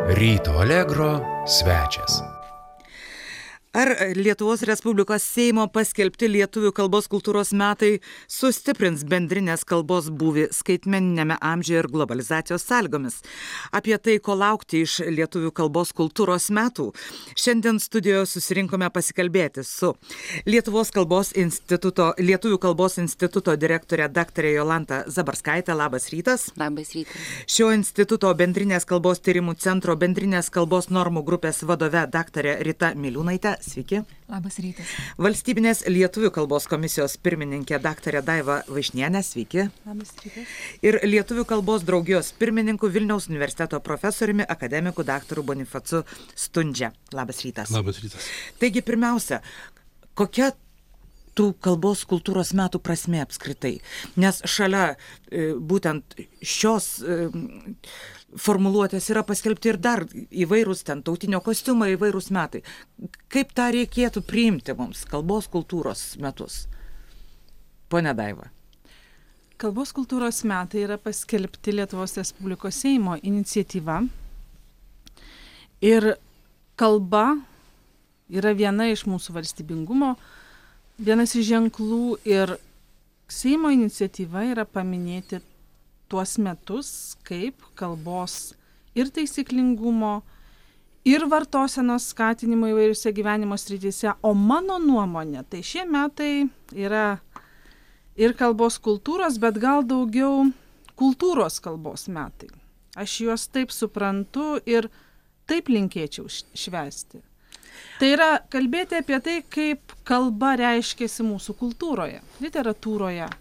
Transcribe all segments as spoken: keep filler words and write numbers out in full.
Ryto Allegro svečias. Ar Lietuvos Respublikos Seimo paskelbti lietuvių kalbos kultūros metai sustiprins bendrinės kalbos būvį skaitmeniniame amžiuje ir globalizacijos sąlygomis? Apie tai, ko laukti iš lietuvių kalbos kultūros metų, šiandien studijoje susirinkome pasikalbėti su Lietuvos kalbos instituto, Lietuvių kalbos instituto direktorė daktarė Jolanta Zabarskaitė. Labas rytas. Labas rytas. Šio instituto bendrinės kalbos tyrimų centro bendrinės kalbos normų grupės vadove daktarė Rita Miliūnaitė. Sveiki. Labas rytas. Valstybinės lietuvių kalbos komisijos pirmininkė daktarė Daiva Vaišnienė. Sveiki. Labas rytas. Ir lietuvių kalbos draugijos pirmininku Vilniaus universiteto profesoriumi akademiku daktaru Bonifacu Stundžia. Labas rytas. Labas rytas. Taigi pirmiausia, kokia tų kalbos kultūros metų prasmė apskritai? Nes šalia e, būtent šios e, formuluotės yra paskelbti ir dar įvairūs ten tautinio kostiumo įvairūs metai. Kaip tą reikėtų priimti mums, kalbos kultūros metus? Pone Daiva. Kalbos kultūros metai yra paskelbti Lietuvos Respublikos Seimo iniciatyva. Ir kalba yra viena iš mūsų valstybingumo, vienas iš ženklų, ir Seimo iniciatyva yra paminėti tuos metus kaip kalbos ir taisyklingumo, ir vartosenos skatinimo įvairiuose gyvenimo srityse. O mano nuomonė, tai šie metai yra ir kalbos kultūros, bet gal daugiau kultūros kalbos metai. Aš juos taip suprantu ir taip linkėčiau švęsti. Tai yra kalbėti apie tai, kaip kalba reiškiasi mūsų kultūroje, literatūroje,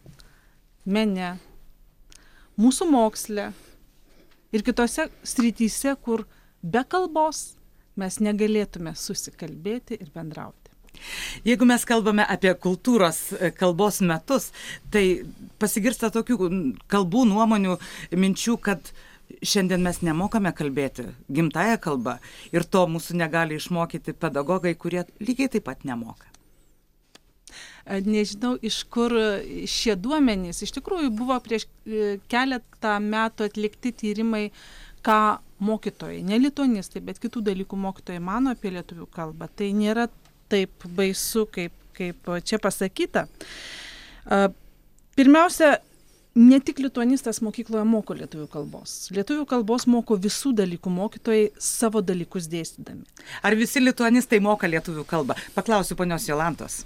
mene, mūsų moksle ir kitose srityse, kur be kalbos mes negalėtume susikalbėti ir bendrauti. Jeigu mes kalbame apie kultūros kalbos metus, tai pasigirsta tokių kalbų, nuomonių, minčių, kad šiandien mes nemokame kalbėti gimtąją kalbą ir to mūsų negali išmokyti pedagogai, kurie lygiai taip pat nemoka. Nežinau, iš kur šie duomenys. Iš tikrųjų buvo prieš keletą metų atlikti tyrimai, ką mokytojai, ne lituanistai, bet kitų dalykų mokytojai mano apie lietuvių kalbą. Tai nėra taip baisu, kaip, kaip čia pasakyta. Pirmiausia, ne tik lituanistas mokykloje moko lietuvių kalbos. Lietuvių kalbos moko visų dalykų mokytojai savo dalykus dėstydami. Ar visi lituanistai moka lietuvių kalbą? Paklausiu ponios Jolantos.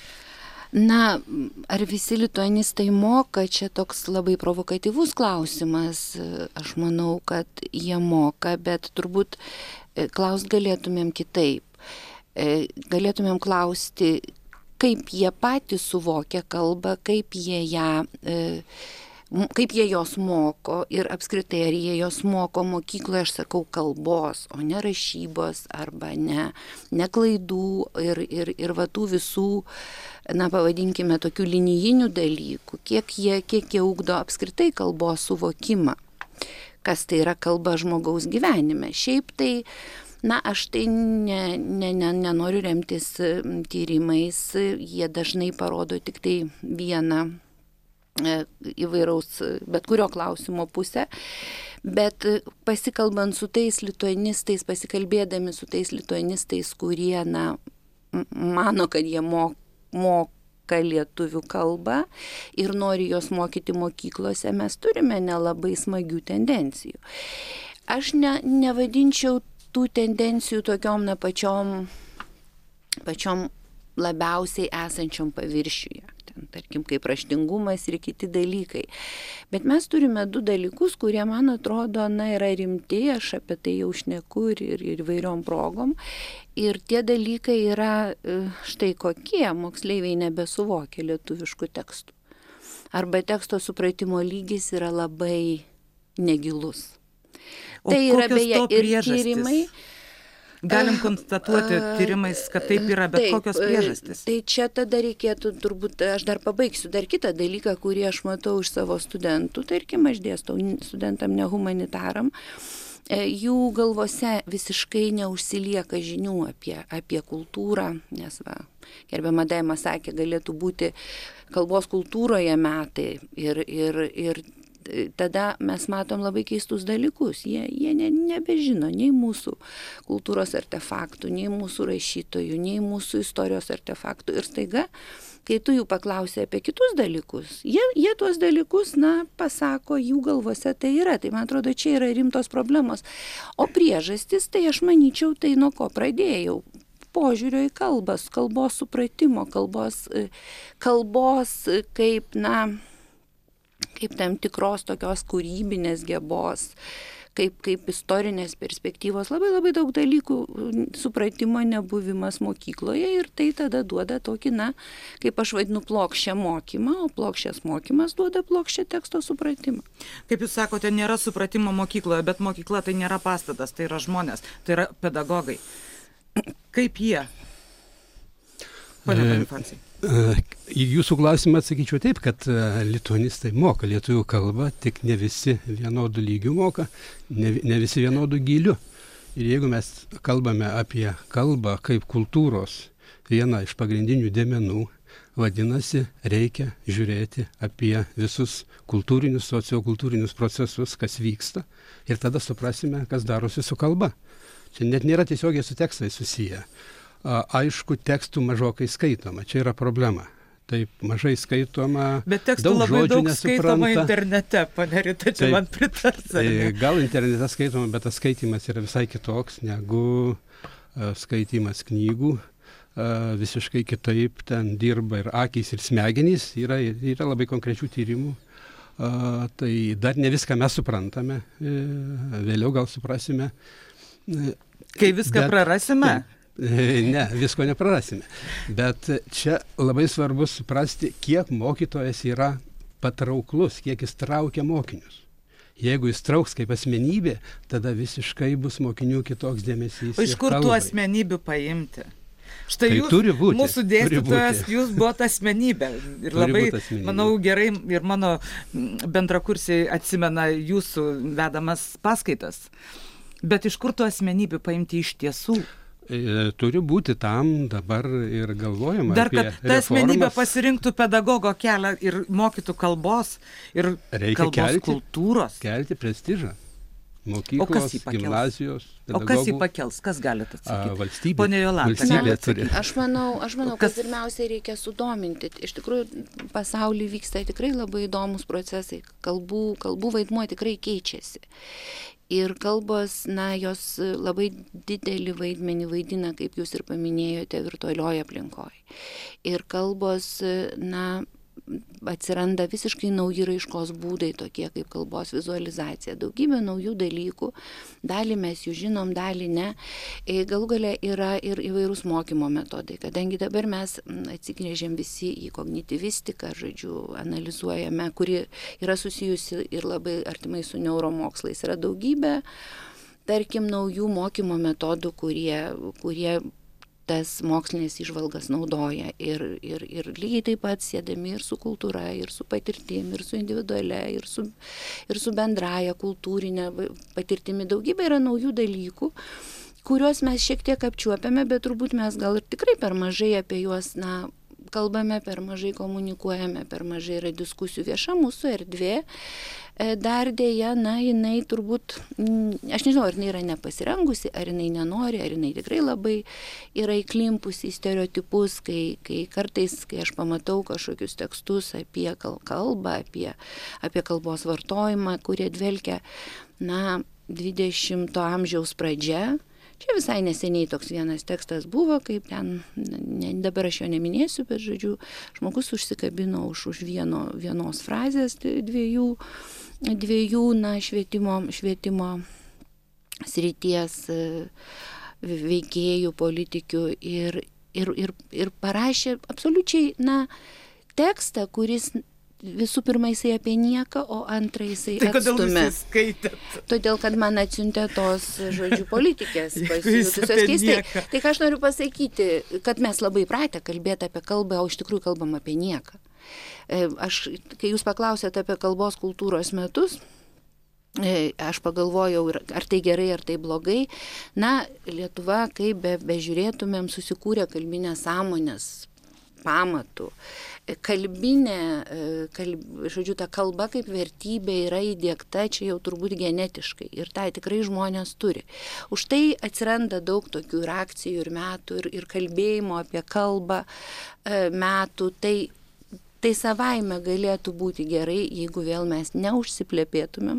Na, ar visi lituanistai moka, čia toks labai provokatyvus klausimas. Aš manau, kad jie moka, bet turbūt klaust galėtumėm kitaip. Galėtumėm klausti, kaip jie patys suvokia kalbą, kaip jie ją... kaip jie jos moko ir apskritai, ar jie jos moko mokykloje, aš sakau, kalbos, o ne rašybos arba ne, ne klaidų ir, ir, ir va tų visų, na, pavadinkime, tokių linijinių dalykų, kiek jie, kiek jie ugdo apskritai kalbos suvokimą, kas tai yra kalba žmogaus gyvenime. Šiaip tai, na, aš tai ne, ne, ne, nenoriu remtis tyrimais, jie dažnai parodo tik tai vieną įvairaus, bet kurio klausimo pusę, bet pasikalbant su tais lituanistais, pasikalbėdami su tais lituanistais, kurie, na, mano, kad jie mok, moka lietuvių kalbą ir nori jos mokyti mokyklose, mes turime nelabai smagių tendencijų. Aš ne, nevadinčiau tų tendencijų tokiom, na, pačiom, pačiom labiausiai esančiom paviršiuje. Tarkim, kaip raštingumas ir kiti dalykai. Bet mes turime du dalykus, kurie, man atrodo, na, yra rimti, aš apie tai jau šneku ir, ir, ir vairiom progom. Ir tie dalykai yra štai kokie, moksleiviai nebesuvokia lietuviškų tekstų. Arba teksto supratimo lygis yra labai negilus. O tai yra beje ir tyrimai. Galim Uh, konstatuoti uh, tyrimais, kad taip yra, bet taip, kokios priežastys? Tai čia tada reikėtų, turbūt, aš dar pabaigsiu dar kitą dalyką, kurį aš matau iš savo studentų, tarkim, aš dėstau studentam nehumanitaram, jų galvose visiškai neužsilieka žinių apie, apie kultūrą, nes va, gerbiama Daima sakė, galėtų būti kalbos kultūroje metai ir, ir, ir tada mes matom labai keistus dalykus. Jie, jie ne, nebežino nei mūsų kultūros artefaktų, nei mūsų rašytojų, nei mūsų istorijos artefaktų. Ir staiga, kai tu jų paklausai apie kitus dalykus, jie, jie tuos dalykus, na, pasako, jų galvose tai yra. Tai man atrodo, čia yra rimtos problemos. O priežastis, tai aš manyčiau, tai nuo ko pradėjau. Požiūrio į kalbas, kalbos supratimo, kalbos, kalbos kaip, na, kaip tam tikros tokios kūrybinės gebos, kaip, kaip istorinės perspektyvos, labai labai daug dalykų supratimo nebuvimas mokykloje ir tai tada duoda tokį, na, kaip aš vadinu, plokščią mokymą, o plokščias mokymas duoda plokščią teksto supratimą. Kaip jūs sakote, nėra supratimo mokykloje, bet mokykla tai nėra pastatas, tai yra žmonės, tai yra pedagogai. Kaip jie? Pane Bonifacijai. Į jūsų klausimą atsakyčiau taip, kad lituanistai moka lietuvių kalbą, tik ne visi vienodų lygių moka, ne, ne visi vienodų gilių. Ir jeigu mes kalbame apie kalbą kaip kultūros vieną iš pagrindinių dėmenų, vadinasi, reikia žiūrėti apie visus kultūrinius, sociokultūrinius procesus, kas vyksta, ir tada suprasime, kas darosi su kalba. Čia net nėra tiesiogiai su tekstai susiję. Aišku, tekstų mažokai skaitoma, čia yra problema. Taip, mažai skaitoma, bet tekstų daug labai žodžių daug nesupranta. skaitoma internete, pane Rita, čia man pritars. Gal internete skaitoma, bet tas skaitimas yra visai kitoks negu skaitimas knygų. Visiškai kitaip ten dirba ir akys, ir smegenys, yra, yra labai konkrečių tyrimų. Tai dar ne viską mes suprantame, vėliau gal suprasime. Kai viską bet, prarasime? Ne, visko neprarasime. Bet čia labai svarbu suprasti, kiek mokytojas yra patrauklus, kiek jis traukia mokinius. Jeigu jis trauks kaip asmenybė, tada visiškai bus mokinių kitoks dėmesys. O iš kur tų asmenybių paimti? Štai tai jūs, būti, mūsų dėstytojas, jūs buvote asmenybė. Ir turi labai, manau, gerai ir mano bendrakursiai atsimena jūsų vedamas paskaitas. Bet iš kur tų asmenybių paimti iš tiesų? E, turi būti tam dabar ir galvojama Dar, apie kad ta asmenybė pasirinktų pedagogo kelią ir mokytų kalbos ir reikia kalbos kelti, kultūros. Kelti prestižą. Mokyklos, gimnazijos, pedagogų. O kas jį pakels? Kas galite atsakyti? A, valstybė. Pone Jolanta, valstybė turi. Aš manau, aš manau kas... kad pirmiausiai reikia sudominti. Iš tikrųjų, pasaulyje vyksta tikrai labai įdomus procesai. Kalbų, kalbų vaidmuo tikrai keičiasi. Ir kalbos, na, jos labai didelį vaidmenį vaidina, kaip jūs ir paminėjote, virtualioje aplinkoje. Ir kalbos, na, atsiranda visiškai nauji raiškos būdai, tokie kaip kalbos vizualizacija, daugybė naujų dalykų, dalį mes jų žinom, dalį ne. Galų gale yra ir įvairūs mokymo metodai, kadangi dabar mes atsigrėžėm visi į kognityvistiką, žodžiu, analizuojame, kuri yra susijusi ir labai artimai su neuromokslais. Yra daugybė, tarkim, naujų mokymo metodų, kurie, kurie tas mokslinės įžvalgas naudoja ir, ir, ir lygiai taip pat sėdami ir su kultūra, ir su patirtim, ir su individualia, ir su, ir su bendraja kultūrinė patirtimi. Daugybė yra naujų dalykų, kuriuos mes šiek tiek apčiuopiame, bet turbūt mes gal ir tikrai per mažai apie juos, na, kalbame, per mažai komunikuojame, per mažai yra diskusijų. Vieša mūsų erdvė dar dėja, na, jinai turbūt, aš nežinau, ar jinai yra nepasirengusi, ar jinai nenori, ar jinai tikrai labai yra įklimpusi į stereotipus, kai, kai kartais, kai aš pamatau kažkokius tekstus apie kalbą, apie, apie kalbos vartojimą, kurie dvelkia, na, dvidešimto amžiaus pradžia. Čia visai neseniai toks vienas tekstas buvo, kaip ten, ne, dabar aš jo neminėsiu, bet, žodžiu, žmogus užsikabino už, už vieno, vienos frazės dviejų, dviejų na, švietimo, švietimo srities veikėjų, politikių ir, ir, ir, ir parašė absoliučiai, na, tekstą, kuris visų pirma jisai apie nieką, o antrą jisai tai atstumė. Kodėl jūs skaitėt? Todėl, kad man atsiuntė tos, žodžiu, politikės pasijutusios keistai. Tai ką aš noriu pasakyti, kad mes labai pratę kalbėti apie kalbą, o iš tikrųjų kalbam apie nieką. Aš, kai jūs paklausėte apie kalbos kultūros metus, aš pagalvojau, ar tai gerai, ar tai blogai. Na, Lietuva, kaip be, bežiūrėtumėm, susikūrė kalbinės sąmonės pamatu. Kalbinė, kalb, žodžiu, ta kalba kaip vertybė yra įdiegta čia jau turbūt genetiškai ir tai tikrai žmonės turi. Už tai atsiranda daug tokių ir akcijų, ir metų, ir, ir kalbėjimo apie kalbą metų. Tai, tai savaime galėtų būti gerai, jeigu vėl mes neužsiplepėtumėm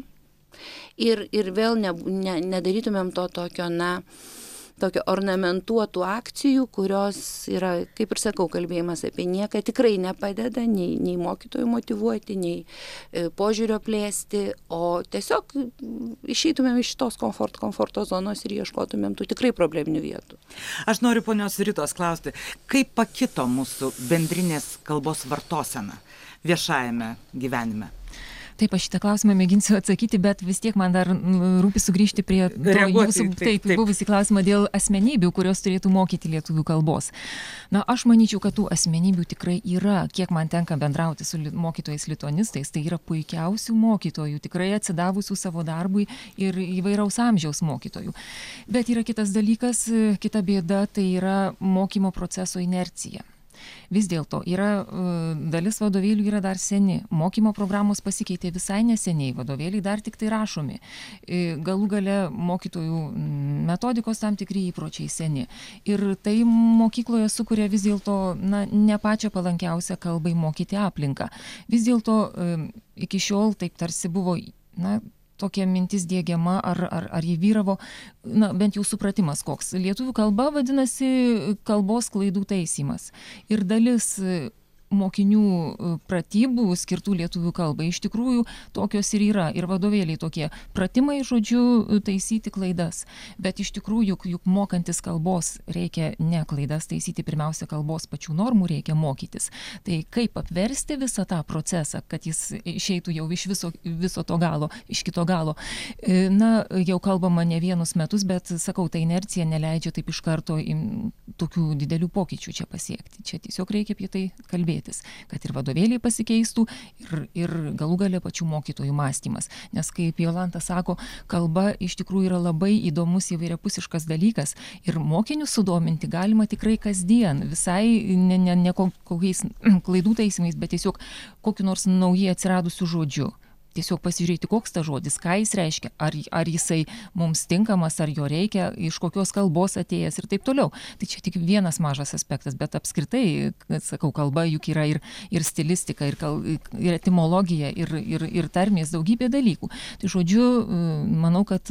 ir, ir vėl ne, ne, nedarytumėm to tokio, na, tokio ornamentuotų akcijų, kurios yra, kaip ir sakau, kalbėjimas apie nieką tikrai nepadeda nei, nei mokytojų motyvuoti, nei e, požiūrio plėsti, o tiesiog išeitumėm iš tos komfort, komforto zonos ir ieškotumėm tų tikrai probleminių vietų. Aš noriu ponios Ritos klausti, kaip pakito mūsų bendrinės kalbos vartosena viešajame gyvenime? Taip, aš šitą klausimą mėginsiu atsakyti, bet vis tiek man dar rūpi sugrįžti prie to jūsų taip, taip, taip. buvusį klausimą dėl asmenybių, kurios turėtų mokyti lietuvių kalbos. Na, aš manyčiau, kad tų asmenybių tikrai yra. Kiek man tenka bendrauti su mokytojais lituanistais, tai yra puikiausių mokytojų, tikrai atsidavusių savo darbui ir įvairaus amžiaus mokytojų. Bet yra kitas dalykas, kita bėda, tai yra mokymo proceso inercija. Vis dėlto yra dalis vadovėlių yra dar seni, mokymo programos pasikeitė visai neseniai, vadovėliai dar tik tai rašomi, galų gale mokytojų metodikos tam tikri įpročiai seni. Ir tai mokykloje sukuria vis dėlto na, ne pačią palankiausią kalbai mokyti aplinką. Vis dėlto iki šiol taip tarsi buvo, na, tokia mintis diegiama, ar, ar, ar jį vyravo, na, bent jau supratimas koks. Lietuvių kalba vadinasi kalbos klaidų taisymas. Ir dalis mokinių pratybų skirtų lietuvių kalbai iš tikrųjų tokios ir yra. Ir vadovėliai tokie pratimai, žodžiu, taisyti klaidas. Bet iš tikrųjų, juk, juk mokantis kalbos reikia ne klaidas taisyti, pirmiausia, kalbos pačių normų reikia mokytis. Tai kaip apversti visą tą procesą, kad jis išeitų jau iš viso, viso to galo, iš kito galo. Na, jau kalbama ne vienus metus, bet sakau, ta inercija neleidžia taip iš karto tokių didelių pokyčių čia pasiekti. Čia tiesiog reikia apie tai kalbėti. Kad ir vadovėliai pasikeistų ir, ir galų gale pačių mokytojų mąstymas. Nes kaip Jolanta sako, kalba iš tikrųjų yra labai įdomus įvairiapusiškas dalykas ir mokinius sudominti galima tikrai kasdien, visai ne, ne, ne kokiais klaidų taisymais, bet tiesiog kokiu nors naujai atsiradusiu žodžiu. Tiesiog pasižiūrėti, koks ta žodis, ką jis reiškia, ar, ar jisai mums tinkamas, ar jo reikia, iš kokios kalbos atėjęs ir taip toliau. Tai čia tik vienas mažas aspektas, bet apskritai, sakau, kalba juk yra ir, ir stilistika, ir, kal, ir etimologija, ir, ir, ir tarmės, daugybė dalykų. Tai žodžiu, manau, kad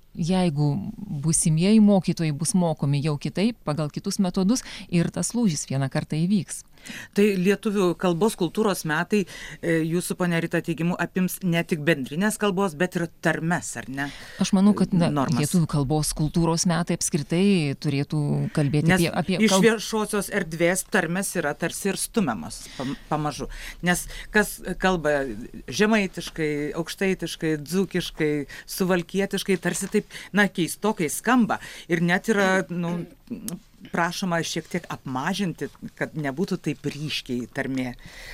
jeigu būsimieji mokytojai bus mokomi jau kitaip, pagal kitus metodus, ir tas lūžis vieną kartą įvyks. Tai lietuvių kalbos kultūros metai, jūsų, ponia Rita, teigimu, apims ne tik bendrinės kalbos, bet ir tarmes, ar ne? Aš manau, kad na, lietuvių kalbos kultūros metai apskritai turėtų kalbėti Nes apie... apie iš kalb... viešosios erdvės tarmes yra tarsi ir stumiamas pamažu. Nes kas kalba žemaitiškai, aukštaitiškai, dzūkiškai, suvalkietiškai, tarsi taip, na, keistokai skamba. Ir net yra, nu, prašoma šiek tiek apmažinti, kad nebūtų taip ryškiai tarmė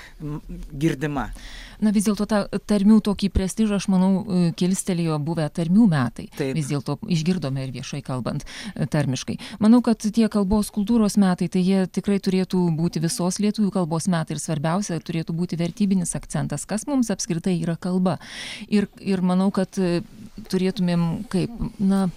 girdima. Na vis dėlto tą tarmių tokį prestižą, aš manau, kilstelėjo buvę tarmių metai. Taip. Vis dėlto išgirdome ir viešai kalbant tarmiškai. Manau, kad tie kalbos kultūros metai, tai jie tikrai turėtų būti visos lietuvių kalbos metai ir svarbiausia, turėtų būti vertybinis akcentas, kas mums apskritai yra kalba. Ir, ir manau, kad turėtumėm kaip, na,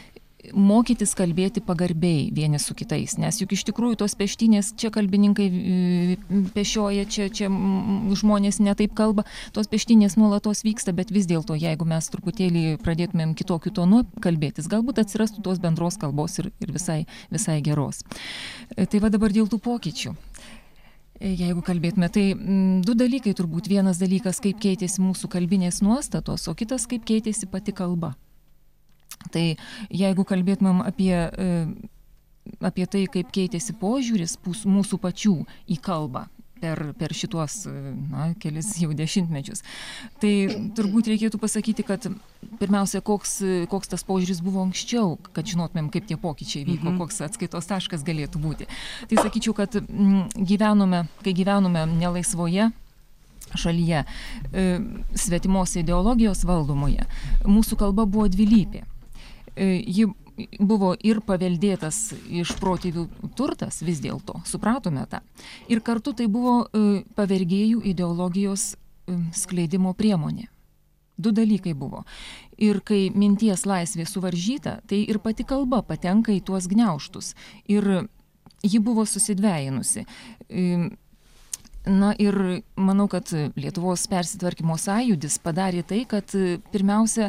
mokytis kalbėti pagarbiai vieni su kitais, nes juk iš tikrųjų tos peštynės, čia kalbininkai pešioja, čia, čia žmonės netaip kalba, tos peštynės nuolatos vyksta, bet vis dėlto, jeigu mes truputėlį pradėtumėm kitokiu tonu kalbėtis, galbūt atsirastų tos bendros kalbos ir, ir visai, visai geros. Tai va dabar dėl tų pokyčių. Jeigu kalbėtume, tai du dalykai turbūt. Vienas dalykas, kaip keitėsi mūsų kalbinės nuostatos, o kitas, kaip keitėsi pati kalba. Tai jeigu kalbėtumėm apie, apie tai, kaip keitėsi požiūris mūsų pačių į kalbą per, per šituos, na, kelis jau dešimtmečius, tai turbūt reikėtų pasakyti, kad pirmiausia, koks, koks tas požiūris buvo anksčiau, kad žinotumėm, kaip tie pokyčiai vyko, mhm. koks atskaitos taškas galėtų būti. Tai sakyčiau, kad gyvenome, kai gyvenome nelaisvoje šalyje, svetimos ideologijos valdomoje, mūsų kalba buvo dvilypė. Ji buvo ir paveldėtas iš protėvių turtas vis dėlto, supratome tą. Ir kartu tai buvo pavergėjų ideologijos skleidimo priemonė. Du dalykai buvo. Ir kai minties laisvė suvaržyta, tai ir pati kalba patenka į tuos gniaužtus. Ir ji buvo susidvejinusi. Na ir manau, kad Lietuvos persitvarkymo sąjūdis padarė tai, kad pirmiausia,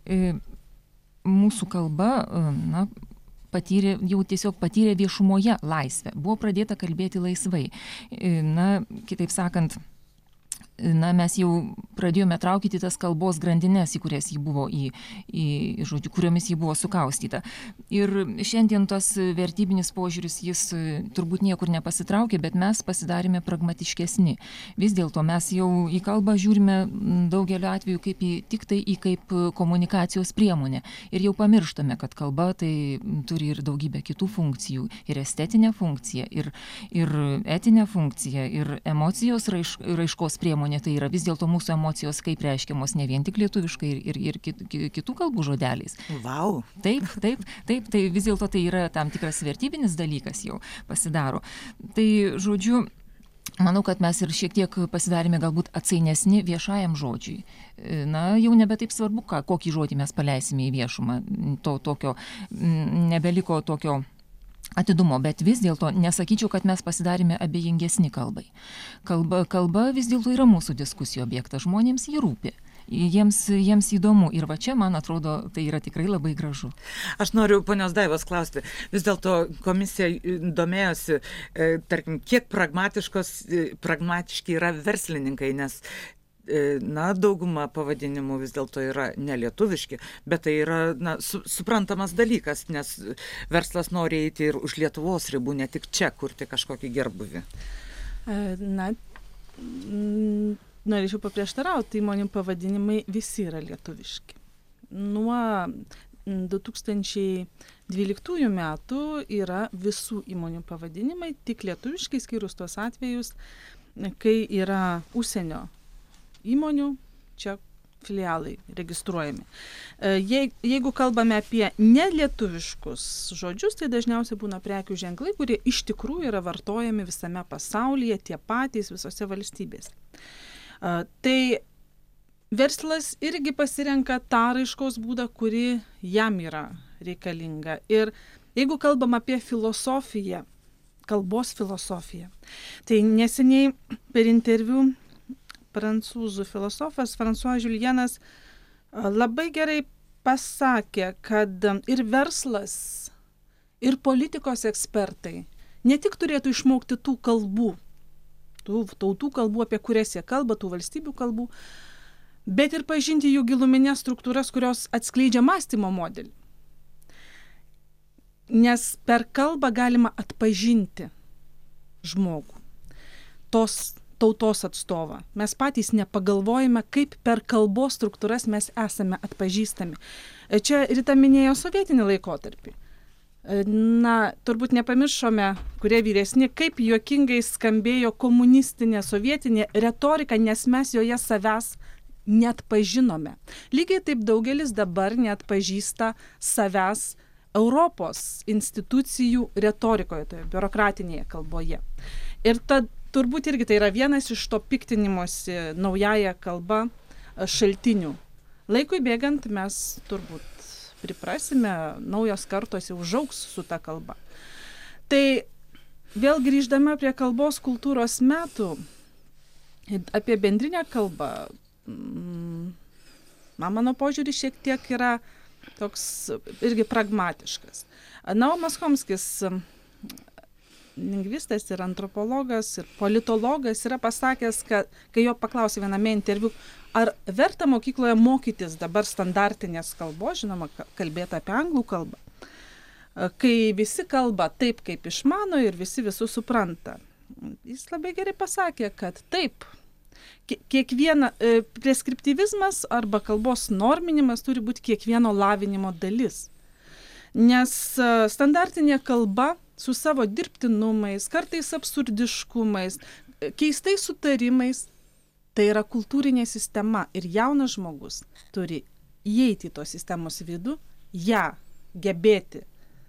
mūsų kalba, na, patyrė, jau tiesiog patyrė viešumoje laisvę. Buvo pradėta kalbėti laisvai. Na, kitaip sakant, na, mes jau pradėjome traukyti tas kalbos grandines, į kurias jį buvo, į, į, žodžiu, kuriomis jį buvo sukaustyta. Ir šiandien tas vertybinis požiūris, jis turbūt niekur nepasitraukė, bet mes pasidarėme pragmatiškesni. Vis dėlto mes jau į kalbą žiūrime daugeliu atveju kaip į, tik tai į kaip komunikacijos priemonę. Ir jau pamirštame, kad kalba tai turi ir daugybę kitų funkcijų. Ir estetinę funkciją, ir, ir etinę funkciją, ir emocijos raiš, raiškos priemonę. Tai yra vis dėlto mūsų emocijos kaip reiškiamos ne vien tik lietuviškai ir, ir, ir kit, kitų kalbų žodeliais. Vau. Taip, taip, taip, tai vis dėlto tai yra tam tikras vertybinis dalykas jau pasidaro. Tai, žodžiu, manau, kad mes ir šiek tiek pasidarėme galbūt atsainesni viešajam žodžiui. Na, jau nebe taip svarbu, ką, kokį žodį mes paleisime į viešumą. To tokio, nebeliko tokio atidumo, bet vis dėlto nesakyčiau, kad mes pasidarėme abejingesni kalbai. Kalba, kalba vis dėlto yra mūsų diskusijų objektas, žmonėms jį rūpi. Jiems, jiems įdomu ir va čia, man atrodo, tai yra tikrai labai gražu. Aš noriu ponios Daivos klausti, vis dėlto komisija domėjosi, e, tarkim, kiek pragmatiškos, e, pragmatiški yra verslininkai, nes na, dauguma pavadinimų vis dėlto yra nelietuviški, bet tai yra, na, su, suprantamas dalykas, nes verslas nori eiti ir už Lietuvos ribų, ne tik čia kurti kažkokį gerbuvį. Na, norėčiau paprieštarauti, įmonių pavadinimai visi yra lietuviški. Nuo du tūkstančiai dvyliktųjų metų yra visų įmonių pavadinimai tik lietuviškai, skyrus tuos atvejus, kai yra užsienio įmonių, čia filialai registruojami. Je, jeigu kalbame apie nelietuviškus žodžius, tai dažniausiai būna prekių ženklai, kurie iš tikrųjų yra vartojami visame pasaulyje, tie patys visose valstybėse. Tai verslas irgi pasirenka tą raiškos būdą, kuri jam yra reikalinga. Ir jeigu kalbam apie filosofiją, kalbos filosofiją, tai neseniai per interviu prancūzų filosofas François Julienas labai gerai pasakė, kad ir verslas, ir politikos ekspertai ne tik turėtų išmokti tų kalbų, tų tautų kalbų, apie kurias jie kalba, tų valstybių kalbų, bet ir pažinti jų giluminės struktūras, kurios atskleidžia mąstymo modelį. Nes per kalbą galima atpažinti žmogų, tos tautos atstovą. Mes patys nepagalvojame, kaip per kalbos struktūras mes esame atpažįstami. Čia Rita minėjo sovietinį laikotarpį. Na, turbūt nepamiršome, kurie vyresni, kaip juokingai skambėjo komunistinė sovietinė retorika, nes mes joje savęs neatpažinome. Lygiai taip daugelis dabar neatpažįsta savęs Europos institucijų retorikoje, toje biurokratinėje kalboje. Ir tad turbūt irgi tai yra vienas iš to piktinimosi naująją kalbą šaltinių. Laikui bėgant mes turbūt priprasime, naujos kartos jau užaugs su ta kalba. Tai vėl grįždama prie kalbos kultūros metų, apie bendrinę kalbą, man mano požiūris šiek tiek yra toks irgi pragmatiškas. Naumas Chomskis, lingvistas ir antropologas ir politologas, yra pasakęs, kad kai jo paklausė viename interviu, ar verta mokykloje mokytis dabar standartinės kalbos, žinoma, kalbėti apie anglų kalbą, kai visi kalba taip, kaip išmano ir visi visus supranta. Jis labai gerai pasakė, kad taip, kiekviena preskriptyvizmas arba kalbos norminimas turi būti kiekvieno lavinimo dalis. Nes standartinė kalba su savo dirbtinumais, kartais absurdiškumais, keistais sutarimais, tai yra kultūrinė sistema ir jaunas žmogus turi įeiti į tos sistemos vidų, ją gebėti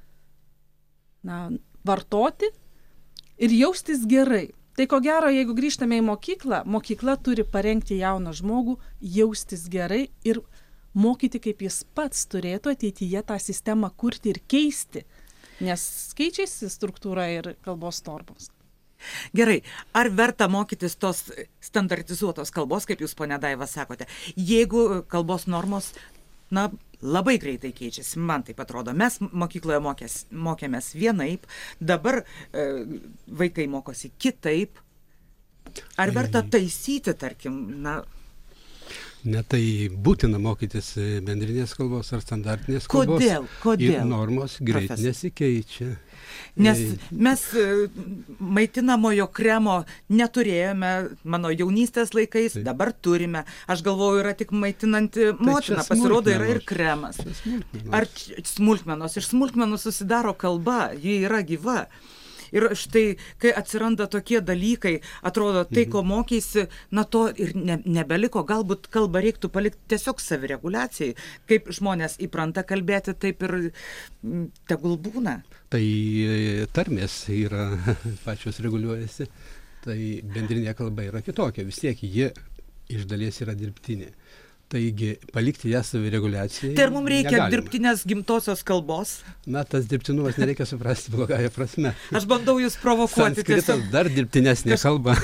na, vartoti ir jaustis gerai. Tai ko gero, jeigu grįžtame į mokyklą, mokykla turi parengti jauną žmogų, jaustis gerai ir mokyti, kaip jis pats turėtų ateityje tą sistemą kurti ir keisti, nes keičiasi struktūra ir kalbos normos. Gerai, ar verta mokytis tos standartizuotos kalbos, kaip jūs, ponia Daiva, sakote, jeigu kalbos normos, na, labai greitai keičiasi, man taip atrodo. Mes mokykloje mokės, mokėmės vienaip, dabar e, vaikai mokosi kitaip. Ar verta taisyti, tarkim, na... Ne, tai būtina mokytis bendrinės kalbos ar standartinės kalbos. Kodėl? Kodėl? Ir normos greit Profesor. nesikeičia. Nes mes maitinamojo kremo neturėjome mano jaunystės laikais, Taip. dabar turime. Aš galvoju, yra tik maitinanti motina, pasirodo, yra ir kremas. Smulkmenos. Ar smulkmenos? Iš smulkmenų susidaro kalba, ji yra gyva. Ir štai, kai atsiranda tokie dalykai, atrodo, tai, ko mokeisi, na to ir ne, nebeliko. Galbūt kalbą reiktų palikti tiesiog savireguliacijai. Kaip žmonės įpranta kalbėti, taip ir m, tegul būna. Tai tarmės yra pačios reguliuojasi, tai bendrinė kalba yra kitokia. Vis tiek ji iš dalies yra dirbtinė. Taigi, palikti ją savireguliacijai. Tai ar mums reikia negalima. dirbtinės gimtosios kalbos? Na, tas dirbtinumas nereikia suprasti blogąją prasme. Aš bandau jūs provokuoti. Sanskritas tiesiog... dar dirbtinesnė Kaž... kalba.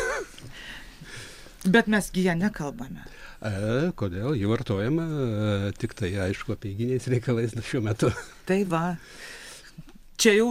Bet mesgi ją nekalbame. E, kodėl? Ji vartojama, e, tik tai, aišku, apeiginiais reikalais šiuo metu. Tai va. Čia jau...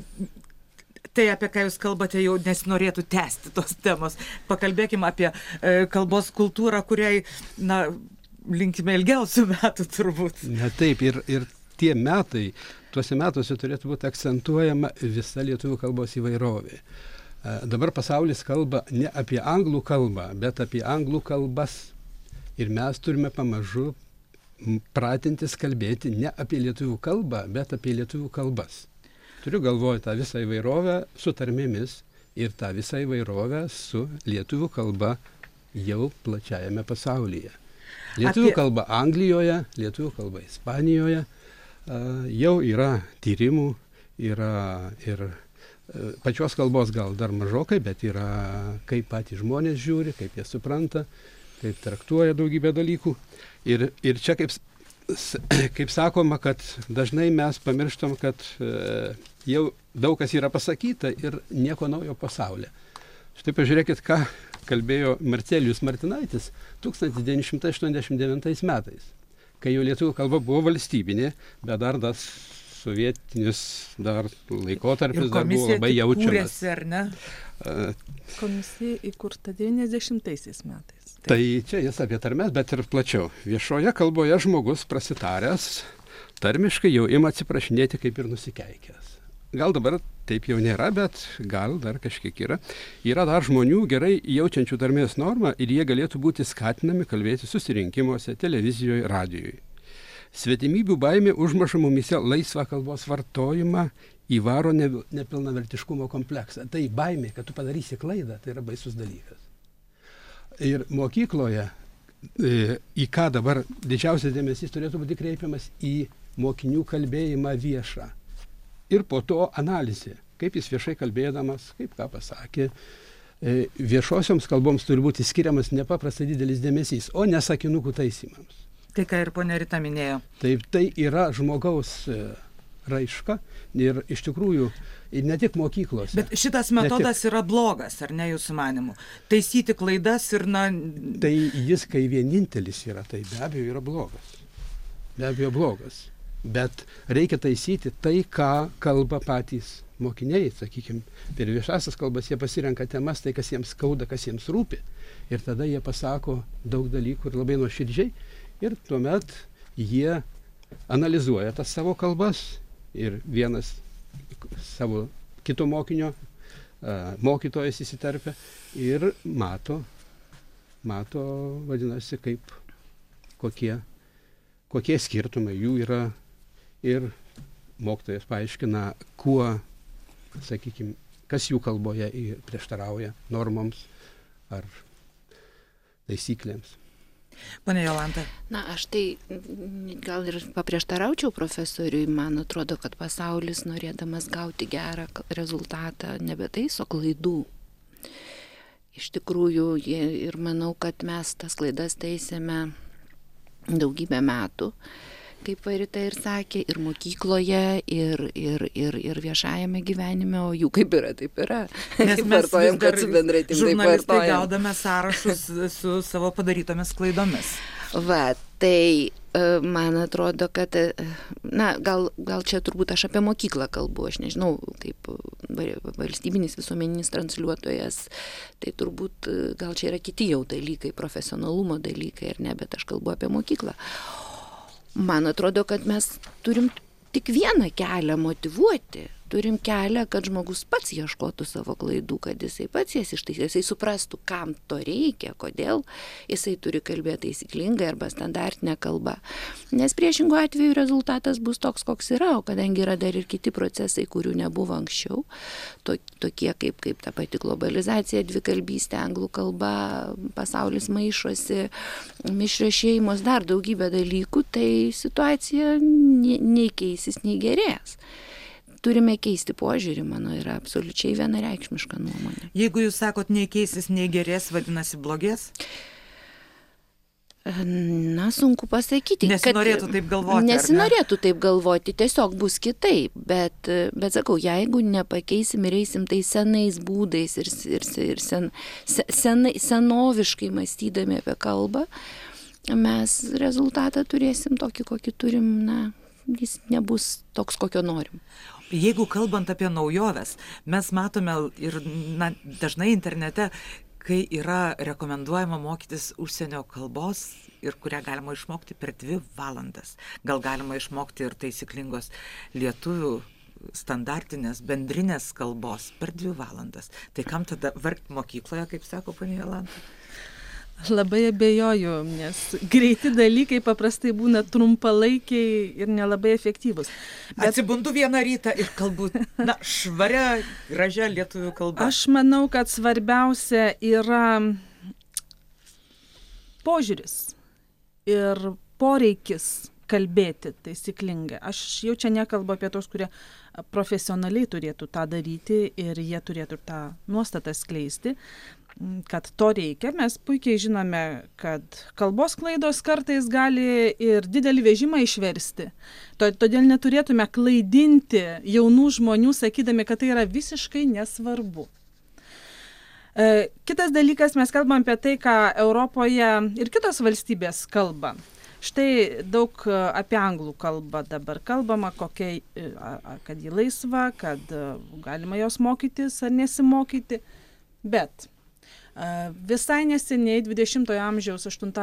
Tai, apie ką jūs kalbate, jau nesinorėtų tęsti tos temos. Pakalbėkime apie e, kalbos kultūrą, kuriai, na... linkime ilgiausių metų turbūt. Ne, taip, ir, ir tie metai, tuose metuose turėtų būti akcentuojama visa lietuvių kalbos įvairovė. E, dabar pasaulis kalba ne apie anglų kalbą, bet apie anglų kalbas. Ir mes turime pamažu pratintis kalbėti ne apie lietuvių kalbą, bet apie lietuvių kalbas. Turiu galvoje tą visą įvairovę su tarmėmis ir tą visą įvairovę su lietuvių kalba jau plačiajame pasaulyje. Lietuvių apie... kalba Anglijoje, lietuvių kalba Ispanijoje, jau yra tyrimų, yra ir pačios kalbos gal dar mažokai, bet yra kaip patys žmonės žiūri, kaip jie supranta, kaip traktuoja daugybę dalykų. Ir, ir čia kaip, kaip sakoma, kad dažnai mes pamirštam, kad jau daug kas yra pasakyta ir nieko naujo pasaulyje. Štai pažiūrėkit, ką kalbėjo Marcelijus Martinaitis tūkstantis devyni šimtai aštuoniasdešimt devintais metais, kai jau lietuvių kalba buvo valstybinė, bet dar tas sovietinis dar laikotarpis dar buvo labai jaučiamas. Kūrėsi, ar ne? Komisija įkurta devyniasdešimtaisiais metais. Taip. Tai čia jis apie tarmes, bet ir plačiau. Viešoje kalboje žmogus prasitaręs tarmiškai jau ima atsiprašinėti kaip ir nusikeikęs. Gal dabar taip jau nėra, bet gal dar kažkiek yra. Yra dar žmonių gerai jaučiančių tarmės normą ir jie galėtų būti skatinami kalbėti susirinkimuose, televizijoje, radijoje. Svetimybių baimė užmuša mumyse laisvą kalbos vartojimą, įvaro nepilnavertiškumo kompleksą. Tai baimė, kad tu padarysi klaidą, tai yra baisus dalykas. Ir mokykloje, į ką dabar didžiausias dėmesys turėtų būti kreipiamas į mokinių kalbėjimą viešą. Ir po to analizė, kaip jis viešai kalbėdamas, kaip ką pasakė. Viešosioms kalboms turi būti skiriamas nepaprastai didelis dėmesys, o ne sakinukų taisymams. Tai ką ir ponia Rita minėjo. Taip, tai yra žmogaus raiška ir iš tikrųjų ir ne tik mokyklose. Bet šitas metodas yra blogas, ar ne jūsų manimu? Taisyti klaidas ir na... Tai jis, kai vienintelis yra, tai be abejo yra blogas. Be abejo blogas. Bet reikia taisyti tai, ką kalba patys mokiniai, sakykime, per viešasias kalbas jie pasirenka temas, tai kas jiems skauda, kas jiems rūpi. Ir tada jie pasako daug dalykų ir labai nuoširdžiai. Ir tuomet jie analizuoja tas savo kalbas ir vienas savo kito mokinio, mokytojas įsiterpia ir mato, mato, vadinasi, kaip kokie, kokie skirtumai jų yra. Ir mokytojas paaiškina, kuo, sakykime, kas jų kalboje prieštarauja normoms ar taisyklėms. Pane Jolanta. Na, aš tai gal ir paprieštaraučiau profesoriui. Man atrodo, kad pasaulis, norėdamas gauti gerą rezultatą, nebetaiso klaidų. Iš tikrųjų, ir manau, kad mes tas klaidas taisėme daugybę metų, kaip Varita ir sakė, ir mokykloje, ir, ir, ir, ir viešajame gyvenime, o jų kaip yra, taip yra. Nes mes vis dar žurnalistai gaudame sąrašus su savo padarytomis klaidomis. Va, tai man atrodo, kad, na, gal, gal čia turbūt aš apie mokyklą kalbu, aš nežinau, kaip valstybinis visuomeninis transliuotojas, tai turbūt gal čia yra kiti jau dalykai, profesionalumo dalykai, ar ne, bet aš kalbu apie mokyklą. Man atrodo, kad mes turim tik vieną kelią motyvuoti. Turim kelią, kad žmogus pats ieškotų savo klaidų, kad jisai pats jas ištaisė, jisai suprastų, kam to reikia, kodėl jisai turi kalbėti taisyklingai arba standartinę kalbą. Nes priešingų atveju rezultatas bus toks, koks yra, o kadangi yra dar ir kiti procesai, kurių nebuvo anksčiau, to, tokie kaip, kaip ta pati globalizacija, dvikalbystė, anglų kalba, pasaulis maišosi, mišrios šeimos, dar daugybė dalykų, tai situacija nei, nei keisis, nei gerės. Turime keisti požiūrį, mano yra absoliučiai vienareikšmiška nuomonė. Jeigu jūs sakot, nei keisis, nei gerės, vadinasi blogės? Na, sunku pasakyti. Nesinorėtų taip galvoti. Nesinorėtų taip galvoti, tiesiog bus kitaip. Bet, bet sakau, jeigu nepakeisim ir eisim tai senais būdais ir, ir, ir sen, sen, senoviškai mąstydami apie kalbą, mes rezultatą turėsim tokį, kokį turim, na, jis nebus toks, kokio norim. Jeigu kalbant apie naujoves, mes matome ir na, dažnai internete, kai yra rekomenduojama mokytis užsienio kalbos ir kurią galima išmokti per dvi valandas. Gal galima išmokti ir taisyklingos lietuvių standartinės, bendrinės kalbos per dvi valandas. Tai kam tada vargti mokykloje, kaip sako panė Jolanta? Labai abejoju, nes greiti dalykai paprastai būna trumpalaikiai ir nelabai efektyvūs. Bet atsibundu vieną rytą ir kalbu, na, švaria, gražia lietuvių kalba. Aš manau, kad svarbiausia yra požiūris ir poreikis kalbėti taisyklingai. Aš jau čia nekalbu apie tos, kurie profesionaliai turėtų tą daryti ir jie turėtų tą nuostatą skleisti, kad to reikia. Mes puikiai žinome, kad kalbos klaidos kartais gali ir didelį vežimą išversti. Todėl neturėtume klaidinti jaunų žmonių, sakydami, kad tai yra visiškai nesvarbu. Kitas dalykas, mes kalbam apie tai, ką Europoje ir kitos valstybės kalba. Štai daug apie anglų kalbą dabar kalbama, kokia, kad ji laisva, kad galima jos mokytis ar nesimokyti. Bet visai neseniai dvidešimtojo amžiaus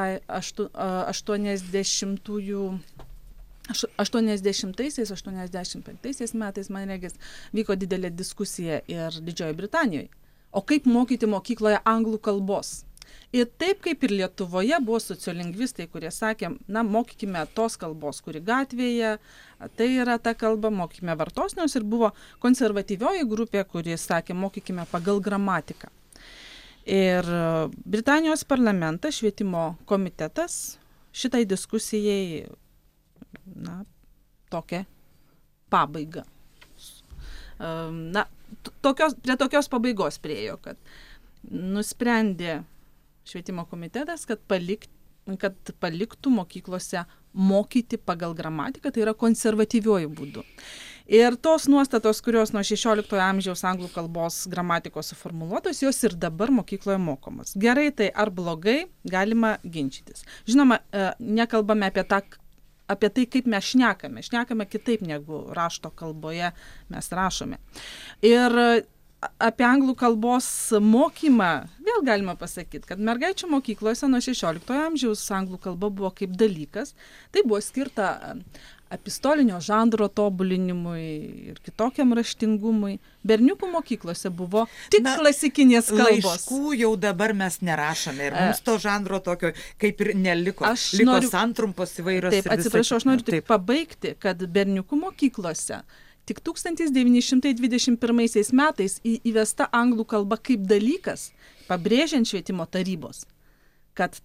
aštuoniasdešimtaisiais, aštuoniasdešimt penktaisiais metais, man regis, vyko didelė diskusija ir Didžiojoje Britanijoje. O kaip mokyti mokykloje anglų kalbos? Ir taip kaip ir Lietuvoje buvo sociolingvistai, kurie sakė, na, mokykime tos kalbos, kuri gatvėje, tai yra ta kalba, mokykime vartosnios, ir buvo konservatyvioji grupė, kuri sakė, mokykime pagal gramatiką. Ir Britanijos parlamentas, švietimo komitetas šitai diskusijai, na, tokią pabaigą. Na, tokios, prie tokios pabaigos priėjo, kad nusprendė švietimo komitetas, kad, palik, kad paliktų mokyklose mokyti pagal gramatiką, tai yra konservatyviuoju būdu. Ir tos nuostatos, kurios nuo šešioliktojo amžiaus anglų kalbos gramatikos suformuluotos, jos ir dabar mokykloje mokomos. Gerai tai ar blogai, galima ginčytis. Žinoma, nekalbame apie, tą, apie tai, kaip mes šnekame. Šnekame kitaip negu rašto kalboje mes rašome. Ir apie anglų kalbos mokymą vėl galima pasakyti, kad mergaičių mokyklose nuo šešioliktojo amžiaus anglų kalba buvo kaip dalykas. Tai buvo skirta epistolinio žanro tobulinimui ir kitokiam raštingumui. Berniukų mokyklose buvo tik Na, klasikinės kalbos. Laiškų jau dabar mes nerašome ir mums to žanro tokio kaip ir neliko. Aš Liko noriu, santrumpos įvairios. Taip, atsiprašau, aš noriu tik taip. pabaigti, kad berniukų mokyklose tik tūkstantis devyni šimtai dvidešimt pirmaisiais metais įvesta anglų kalba kaip dalykas, pabrėžiant švietimo tarybos, kad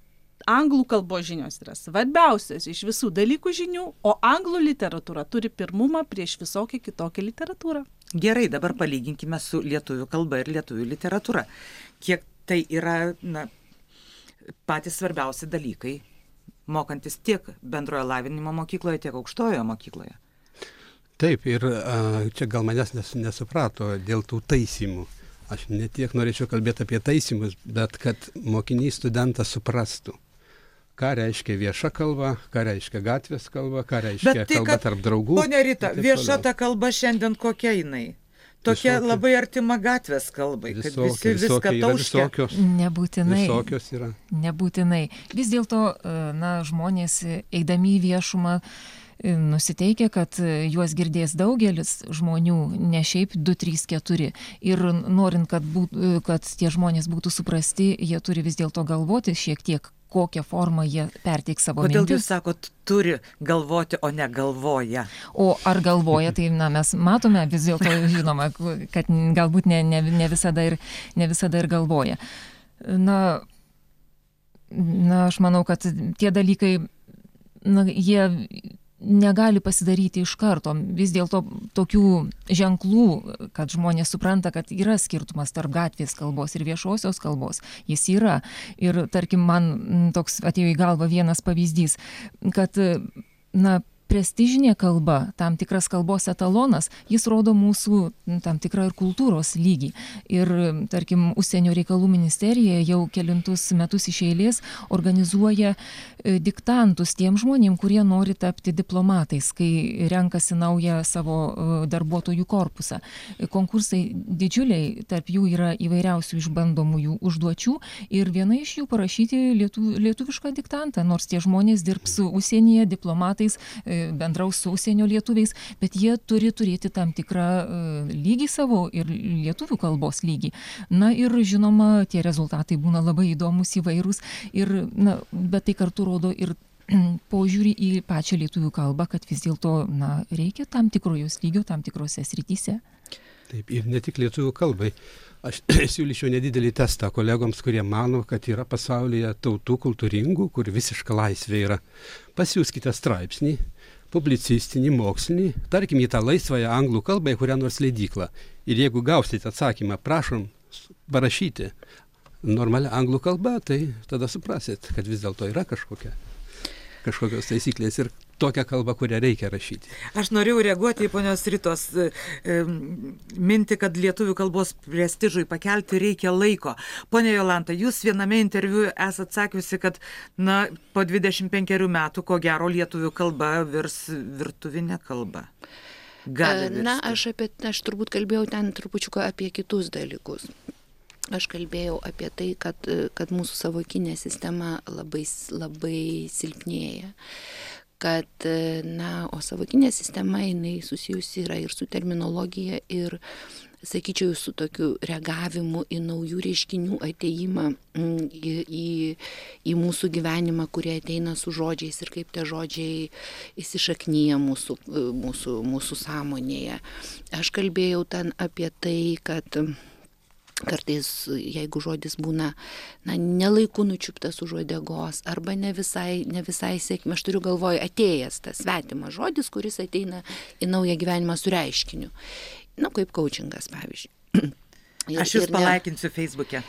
anglų kalbos žinios yra svarbiausias iš visų dalykų žinių, o anglų literatūra turi pirmumą prieš visokią kitokią literatūrą. Gerai, dabar palyginkime su lietuvių kalba ir lietuvių literatūra. Kiek tai yra na, patys svarbiausi dalykai, mokantis tiek bendrojo lavinimo mokykloje, tiek aukštojoje mokykloje. Taip, ir a, čia gal manęs nes, nesuprato dėl tų taisymų. Aš ne tiek norėčiau kalbėti apie taisymus, bet kad mokinys studentas suprastų, ką reiškia vieša kalba, ką reiškia gatvės kalba, ką reiškia tai, kalba tarp draugų. Ponia Rita, vieša ta kalba šiandien kokia jinai? Tokia visokia, labai artima gatvės kalbai, kad visokia, visi viską tauškia. Nebūtinai. Visokios yra. Nebūtinai. Vis dėlto, na, žmonės eidami į viešumą nusiteikia, kad juos girdės daugelis žmonių, ne šiaip du, trys, keturi. Ir norint, kad, būt, kad tie žmonės būtų suprasti, jie turi vis dėlto galvoti šiek tiek, kokią formą jie perteiks savo mintis. mintis. Kodėl jūs sakot, turi galvoti, o ne galvoja? O ar galvoja, tai na, mes matome vis dėlto, žinoma, kad galbūt ne, ne, ne, visada ir, ne visada ir galvoja. Na, na, aš manau, kad tie dalykai, na, jie negali pasidaryti iš karto. Vis dėlto tokių ženklų, kad žmonės supranta, kad yra skirtumas tarp gatvės kalbos ir viešosios kalbos. Jis yra. Ir tarkim, man toks atėjo į galvą vienas pavyzdys, kad, na, prestižinė kalba, tam tikras kalbos etalonas, jis rodo mūsų tam tikrą ir kultūros lygį. Ir, tarkim, Užsienio reikalų ministerija jau kelintus metus iš eilės organizuoja diktantus tiem žmonėm, kurie nori tapti diplomatais, kai renkasi naują savo darbuotojų korpusą. Konkursai didžiuliai, tarp jų yra įvairiausių išbandomųjų užduočių ir viena iš jų parašyti lietu, lietuvišką diktantą, nors tie žmonės dirbs užsienyje diplomatais, bendraus su užsienio lietuviais, bet jie turi turėti tam tikrą lygį savo ir lietuvių kalbos lygį. Na ir žinoma, tie rezultatai būna labai įdomus, įvairūs, ir, na, bet tai kartu rodo ir požiūrį į pačią lietuvių kalbą, kad vis dėlto, na, reikia tam tikro jos lygio, tam tikrose srityse. Taip, ir ne tik lietuvių kalbai. Aš siūlyčiau nedidelį testą kolegoms, kurie mano, kad yra pasaulyje tautų kultūringų, kur visiška laisvė yra. Pasiūskite straipsnį, publicistinį, mokslinį, tarkim į tą laisvąją anglų kalbą, į kurią nors leidyklą. Ir jeigu gausite atsakymą, prašom parašyti normalią anglų kalbą, tai tada suprasit, kad vis dėlto yra kažkokia, kažkokios taisyklės ir tokią kalbą, kurią reikia rašyti. Aš norėjau reaguoti į ponios Ritos e, e, mintį, kad lietuvių kalbos prestižui pakelti reikia laiko. Pone Jolanta, jūs viename interviu esate sakiusi, kad na, po dvidešimt penkerių metų, ko gero, lietuvių kalba virs virtuvinė kalba. Gali virsti. Na, aš, apie, aš turbūt kalbėjau ten trupučiuką apie kitus dalykus. Aš kalbėjau apie tai, kad, kad mūsų savokinė sistema labai, labai silpnėja. Kad, na, o savokinė sistema, jinai susijusi yra ir su terminologija, ir, sakyčiau, su tokiu reagavimu į naujų reiškinių ateimą į, į, į mūsų gyvenimą, kurie ateina su žodžiais ir kaip tie žodžiai įsišaknyja mūsų, mūsų, mūsų sąmonėje. Aš kalbėjau ten apie tai, kad kartais, jeigu žodis būna, na, nelaiku nučiuptas už uodegos, arba ne visai, ne visai sėkmė, aš turiu galvoje atėjęs tas svetimas žodis, kuris ateina į naują gyvenimą su reiškiniu. Na, kaip coachingas, pavyzdžiui. Ir, aš jūs ne... palaikinsiu Facebook'e.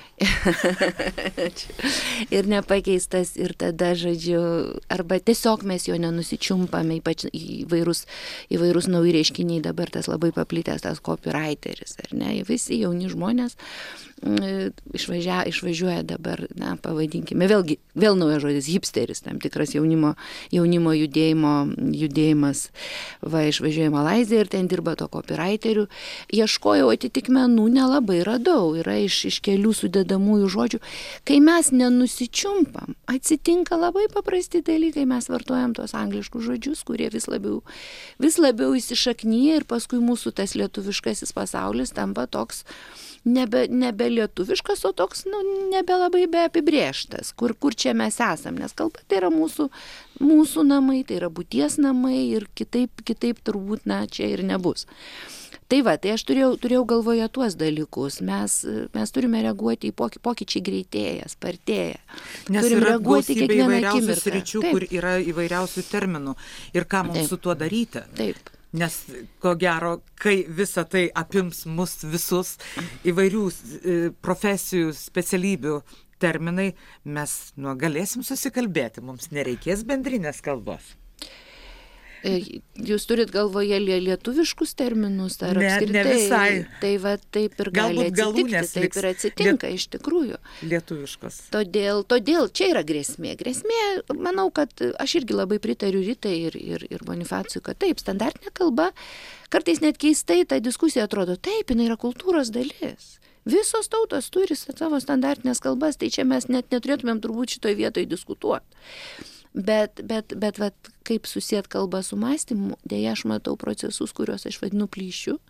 Ir nepakeistas, ir tada, žodžiu, arba tiesiog mes jo nenusičiumpame, ypač įvairūs, įvairūs nauji reiškiniai, dabar tas labai paplitęs tas copywriteris, ar ne, visi jauni žmonės išvažia, išvažiuoja dabar, na, pavadinkime, vėlgi, vėl naujas žodis, hipsteris, tam tikras jaunimo, jaunimo judėjimo, judėjimas, va, išvažiuoja į Malaiziją ir ten dirba to copywriterių. Ieškojau atitikmenų, nelabai radau, yra iš, iš kelių sudedamųjų žodžių. Kai mes nenusičiumpam, atsitinka labai paprasti dalykai, mes vartojam tos angliškus žodžius, kurie vis labiau, vis labiau įsišaknyja ir paskui mūsų tas lietuviškasis pasaulis tampa toks nebe, nebe lietuviškas, o toks, nu, nebe labai be apibrėžtas, kur, kur čia mes esam, nes kalba tai yra mūsų, mūsų namai, tai yra būties namai ir kitaip, kitaip turbūt, na, čia ir nebus. Tai va, tai aš turėjau, turėjau galvoje tuos dalykus. Mes, mes turime reaguoti į poky, pokyčiai greitėja, spartėja. Nes Turim yra reaguoti gausybė kiekvieną įvairiausių akimirką. sričių, Taip. kur yra įvairiausių terminų. Ir ką mums Taip. su tuo daryti? Taip. Nes, ko gero, kai visa tai apims mus visus, įvairių e, profesijų, specialybių terminai, mes nu, galėsim susikalbėti, mums nereikės bendrinės kalbos. Jūs turit galvoje lietuviškus terminus, ar ne, apskritai? Ne visai. Tai va taip ir gali atsitikti, taip ir atsitinka liet... iš tikrųjų. Lietuviškos. Todėl, todėl čia yra grėsmė. Grėsmė, manau, kad aš irgi labai pritariu Ritai ir, ir, ir Bonifacijui, kad taip, standartinė kalba, kartais net keistai ta diskusija atrodo, taip, jinai yra kultūros dalis. Visos tautos turi savo standartinės kalbas, tai čia mes net neturėtumėm turbūt šitoje vietoje diskutuoti. Bet, bet, bet vat, kaip susiet kalbą su mąstymu, dėja aš matau procesus, kuriuos aš vadinu plyšiu,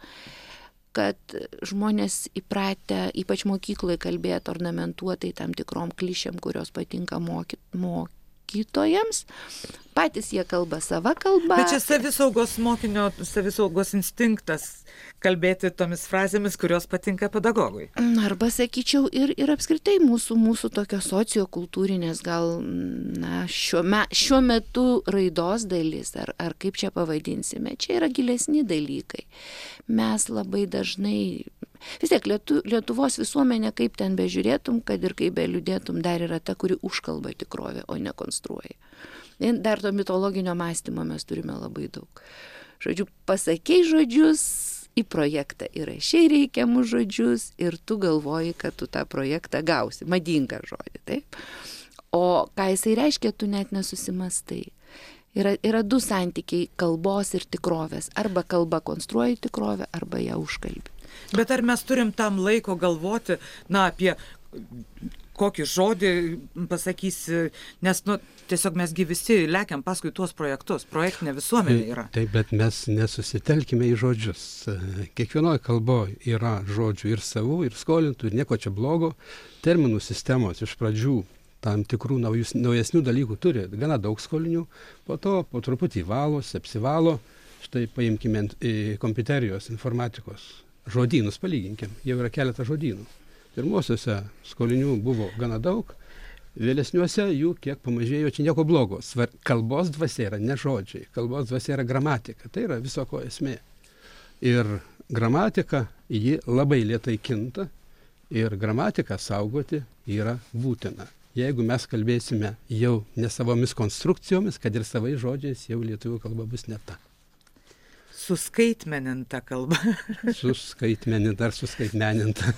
kad žmonės įpratę, ypač mokykloje, kalbėti ornamentuotai tam tikrom klišėm, kurios patinka moky, mokytojams. Patys jie kalba sava kalba. Bet čia savisaugos mokinio, savisaugos instinktas kalbėti tomis frazėmis, kurios patinka pedagogui. Arba, sakyčiau, ir, ir apskritai mūsų, mūsų tokios sociokultūrinės gal na, šiuo, me, šiuo metu raidos dalis, ar, ar kaip čia pavadinsime, čia yra gilesni dalykai. Mes labai dažnai, vis tiek Lietu, Lietuvos visuomenė, kaip ten bežiūrėtum, kad ir kaip beliūdėtum, dar yra ta, kuri užkalba tikrovę, o ne konstruoja. Dar to mitologinio mąstymo mes turime labai daug. Žodžiu, pasakei žodžius, į projektą įrašei reikiamus žodžius ir tu galvoji, kad tu tą projektą gausi. Madingą žodį, taip? O ką jisai reiškia, tu net nesusimastai. Yra, yra du santykiai kalbos ir tikrovės. Arba kalba konstruoja tikrovę, arba ją užkalbi. Bet ar mes turim tam laiko galvoti, na, apie kokį žodį pasakysi, nes, nu, tiesiog mesgi visi lekiam paskui tuos projektus, projektinė visuomenė yra. Taip, bet mes nesusitelkime į žodžius. Kiekvienoje kalboje yra žodžių ir savų, ir skolintų, ir nieko čia blogo. Terminų sistemos iš pradžių tam tikrų naujus, naujesnių dalykų turi gana daug skolinių, po to po truputį valos, apsivalo. Štai paimkime kompiuterijos, informatikos žodynus, palyginkim, jau yra keletą žodynų. Pirmosiuose skolinių buvo gana daug, vėlesniuose jų kiek pamažėjo, čia nieko blogo. Svar, kalbos dvasia yra ne žodžiai, kalbos dvasia yra gramatika, tai yra viso ko esmė. Ir gramatika, ji labai lėtai kinta ir gramatiką saugoti yra būtina. Jeigu mes kalbėsime jau ne savomis konstrukcijomis, kad ir savais žodžiais, jau lietuvių kalba bus ne ta. Suskaitmeninta kalba. Suskaitmeninta ar suskaitmeninta.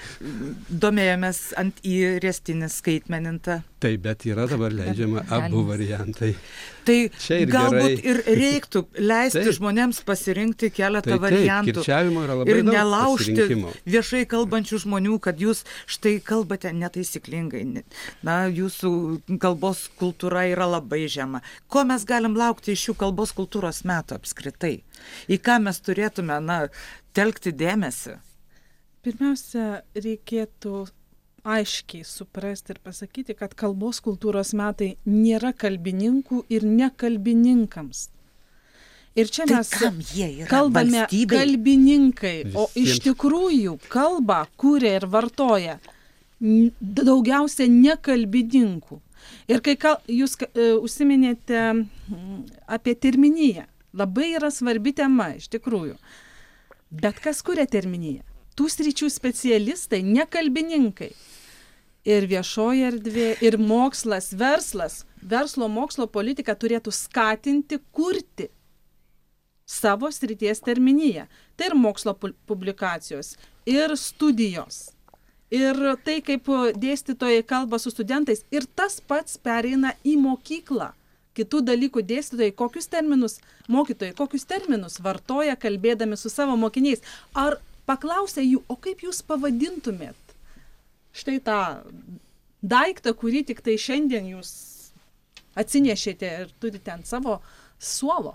Domėjomės ant į riestinis skaitmeninta. Taip, bet yra dabar leidžiama abu variantai. Tai ir galbūt gerai. Ir reiktų leisti taip. Žmonėms pasirinkti keletą taip, variantų. Taip, kirčiavimo yra labai ir daug nelaužti viešai kalbančių žmonių, kad jūs štai kalbate netaisyklingai. Na, jūsų kalbos kultūra yra labai žema. Ko mes galim laukti iš šių kalbos kultūros metų apskritai? Į ką mes turėtume, na, telkti dėmesį? Pirmiausia, reikėtų aiškiai suprasti ir pasakyti, kad kalbos kultūros metai nėra kalbininkų ir nekalbininkams. Ir čia tai mes kalbame valstybei? Kalbininkai, o iš tikrųjų kalbą kūrė ir vartoja daugiausia nekalbininkų. Ir kai kal, jūs uh, užsiminėte apie terminiją, labai yra svarbi tema, iš tikrųjų. Bet kas kuria terminiją? Tų sričių specialistai, nekalbininkai. Ir viešoji erdvė, ir mokslas, verslas, verslo mokslo politika turėtų skatinti, kurti savo srities terminiją. Tai ir mokslo publikacijos, ir studijos, ir tai, kaip dėstytojai kalba su studentais. Ir tas pats pereina į mokyklą. Kitų dalykų dėstytojai, kokius terminus, mokytojai, kokius terminus vartoja kalbėdami su savo mokiniais. Ar paklausė jų, o kaip jūs pavadintumėt štai tą daiktą, kurį tik tai šiandien jūs atsinešėte ir turite ant savo suolo.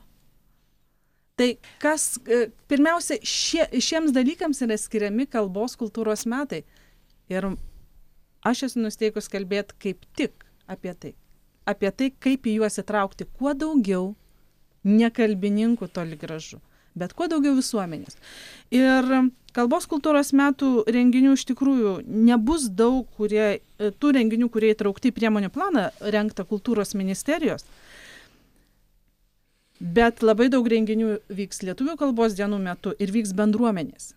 Tai kas, pirmiausia, šie, šiems dalykams yra skiriami kalbos kultūros metai. Ir aš esu nusteikus kalbėti kaip tik apie tai. Apie tai, kaip į juos įtraukti kuo daugiau nekalbininkų toli gražu. bet kuo daugiau visuomenės. Ir kalbos kultūros metų renginių iš tikrųjų nebus daug, kurie, tų renginių, kurie įtraukti į priemonių planą rengtą kultūros ministerijos, bet labai daug renginių vyks lietuvių kalbos dienų metu ir vyks bendruomenės.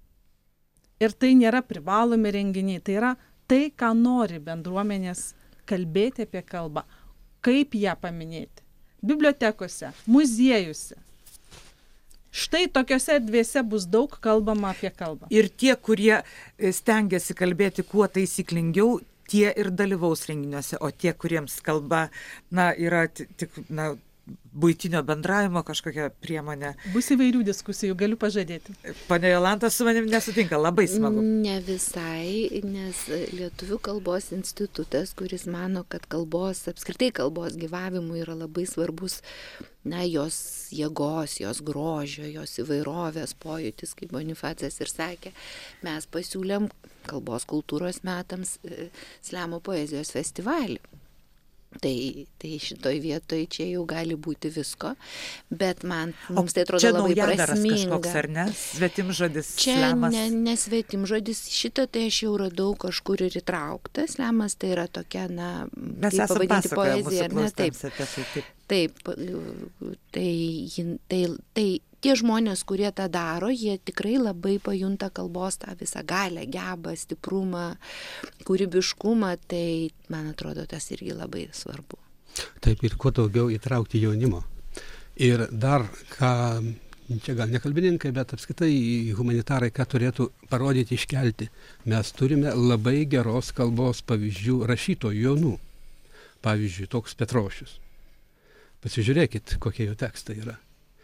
Ir tai nėra privalomi renginiai, tai yra tai, ką nori bendruomenės kalbėti apie kalbą, kaip ją paminėti. Bibliotekose, muziejuose. Štai tokiose erdvėse bus daug kalbama apie kalbą. Ir tie, kurie stengiasi kalbėti kuo taisyklingiau, tie ir dalyvaus renginiuose, o tie, kuriems kalba na, yra tik na, buitinio bendravimo kažkokia priemonė. Bus įvairių diskusijų, galiu pažadėti. Pane Jolanta su manim nesutinka, labai smagu. Ne visai, nes Lietuvių kalbos institutas, kuris mano, kad kalbos, apskritai kalbos gyvavimui yra labai svarbus, na, jos jėgos, jos grožio, jos įvairovės pojūtis, kaip Bonifacas ir sakė, mes pasiūlėm kalbos kultūros metams Slemo poezijos festivalį. Tai, tai šitoj vietoj čia jau gali būti visko, bet man, mums tai atrodo labai prasminga. Kažkoks, ar ne? Svetimžodis čia slemas. ne, ne svetimžodis, šitą tai aš jau radau kažkur ir įtraukta. Slemas tai yra tokia, na, mes kaip pavadinti poeziją, ar ne? Taip, taip. Taip, tai, tai, tai tie žmonės, kurie tą daro, jie tikrai labai pajunta kalbos tą visą galią, gebą, stiprumą, kūrybiškumą, tai man atrodo tas irgi labai svarbu. Taip, ir kuo daugiau įtraukti jaunimo. Ir dar, ką, čia gal ne kalbininkai, bet apskritai humanitarai, ką turėtų parodyti, iškelti, mes turime labai geros kalbos pavyzdžių rašytojų jaunų. Pavyzdžiui, toks Petrošius. Pasižiūrėkit, kokie jo tekstai yra.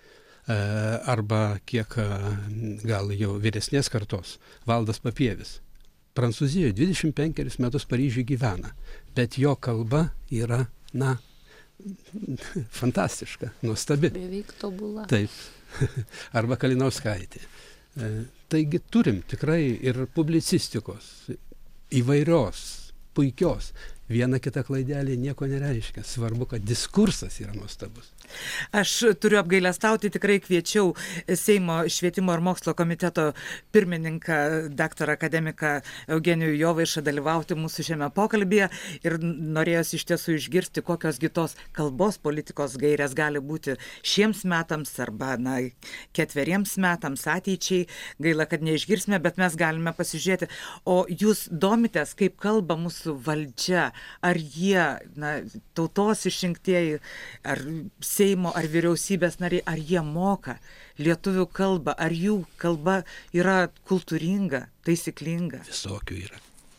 Arba kiek gal jau vyresnės kartos, Valdas Papievis. Prancūzijoje dvidešimt penkerius metus Paryžiuje gyvena, bet jo kalba yra, na, fantastiška, nuostabi. Beveik tobula. Taip. Arba Kalinauskaitė. Taigi turim tikrai ir publicistikos, įvairios, puikios. Viena kita klaidelė nieko nereiškia. Svarbu, kad diskursas yra nuostabus. Aš turiu apgailestauti, tikrai kviečiau Seimo švietimo ir mokslo komiteto pirmininką, daktarą akademiką Eugenijų Jovaišą dalyvauti mūsų šiame pokalbyje ir norėjosi iš tiesų išgirsti, kokios kitos kalbos politikos gairės gali būti šiems metams arba na, ketveriems metams ateičiai. Gaila, kad neišgirsime, bet mes galime pasižiūrėti. O jūs domitės, kaip kalba mūsų valdžia? Ar jie, na, tautos išrinktieji, ar Seimo, ar vyriausybės nariai, ar jie moka lietuvių kalbą, ar jų kalba yra kultūringa, taisyklinga? Visokių yra.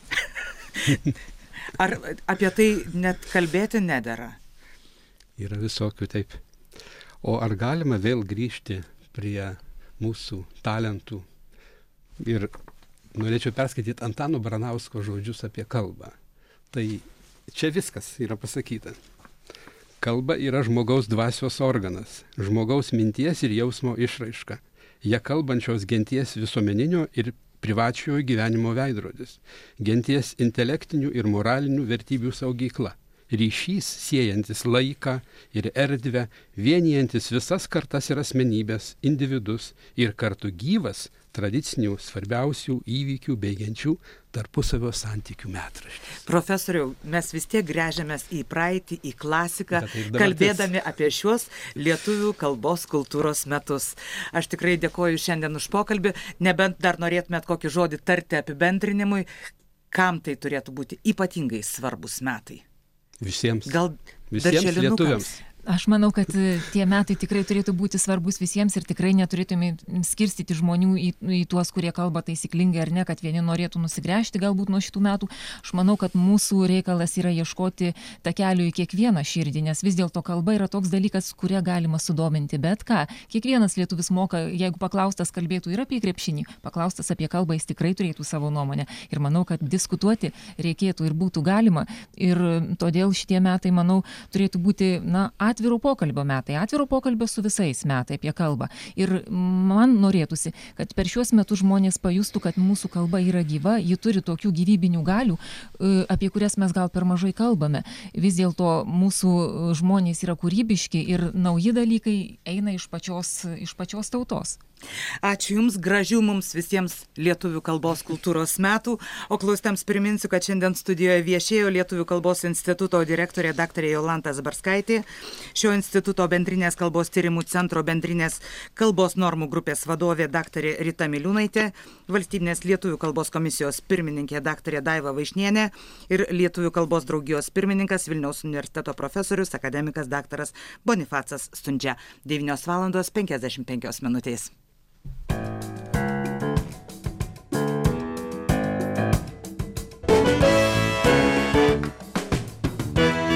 Ar apie tai net kalbėti nedera? Yra visokių, taip. O ar galima vėl grįžti prie mūsų talentų? Ir norėčiau perskaityti Antano Baranausko žodžius apie kalbą. Tai čia viskas yra pasakyta. Kalba yra žmogaus dvasios organas, žmogaus minties ir jausmo išraiška. Ja kalbančios genties visuomeninio ir privačiojo gyvenimo veidrodis. Genties intelektinių ir moralinių vertybių saugykla. Ryšys siejantis laiką ir erdvę, vienijantis visas kartas ir asmenybės, individus ir kartu gyvas tradicinių svarbiausių įvykių bei genčių tarpusavio santykių metraštis. Profesoriau, mes vis tiek gręžiamės į praeitį, į klasiką, kalbėdami apie šiuos lietuvių kalbos kultūros metus. Aš tikrai dėkoju šiandien už pokalbį, nebent dar norėtumėt kokį žodį tarti apibendrinimui, kam tai turėtų būti ypatingai svarbus metai. Visiems, Gal visiems lietuviams. Aš manau, kad tie metai tikrai turėtų būti svarbus visiems ir tikrai neturėtume skirstyti žmonių į, į tuos, kurie kalba taisyklingai ar ne, kad vieni norėtų nusigręžti galbūt nuo šitų metų. Aš manau, kad mūsų reikalas yra ieškoti takelio į kiekvieną širdį, nes vis dėlto kalba yra toks dalykas, kurią galima sudominti. Bet ką, kiekvienas lietuvis moka, jeigu paklaustas kalbėtų ir apie krepšinį, paklaustas apie kalbą, jis tikrai turėtų savo nuomonę. Ir manau, kad diskutuoti reikėtų ir būtų galima. Ir todėl šitie metai, manau, turėtų būti, na, atviro pokalbio metai, atviro pokalbio su visais metai apie kalbą. Ir man norėtųsi, kad per šiuos metus žmonės pajustų, kad mūsų kalba yra gyva, ji turi tokių gyvybinių galių, apie kurias mes gal per mažai kalbame. Vis dėlto mūsų žmonės yra kūrybiški ir nauji dalykai eina iš pačios, iš pačios tautos. Ačiū Jums, gražių mums visiems lietuvių kalbos kultūros metų, o klausėtams priminsiu, kad šiandien studijoje viešėjo Lietuvių kalbos instituto direktorė daktarė Jolanta Zabarskaitė, šio instituto bendrinės kalbos tyrimų centro bendrinės kalbos normų grupės vadovė daktarė Rita Miliūnaitė, valstybinės Lietuvių kalbos komisijos pirmininkė daktarė Daiva Vaišnienė ir Lietuvių kalbos draugijos pirmininkas Vilniaus universiteto profesorius akademikas daktaras Bonifacas Stundžia. devynios valandos penkiasdešimt penkios minutės.